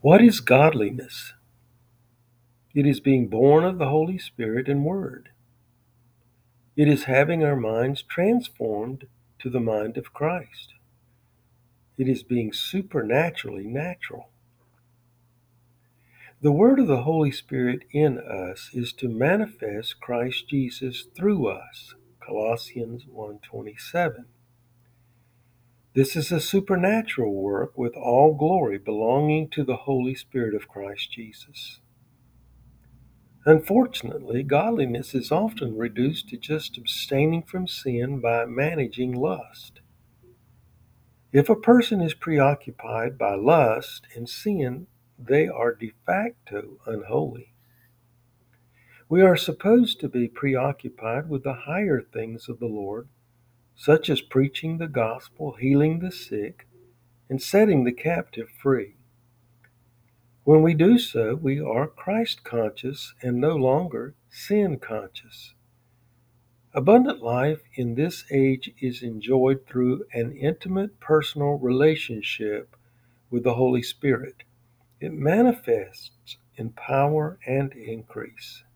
What is godliness? It is being born of the Holy Spirit and Word. It is having our minds transformed to the mind of Christ. It is being supernaturally natural. The Word of the Holy Spirit in us is to manifest Christ Jesus through us. Colossians 1:27. This is a supernatural work with all glory belonging to the Holy Spirit of Christ Jesus. Unfortunately, godliness is often reduced to just abstaining from sin by managing lust. If a person is preoccupied by lust and sin, they are de facto unholy. We are supposed to be preoccupied with the higher things of the Lord, such as preaching the gospel, healing the sick, and setting the captive free. When we do so, we are Christ conscious and no longer sin conscious. Abundant life in this age is enjoyed through an intimate personal relationship with the Holy Spirit. It manifests in power and increase.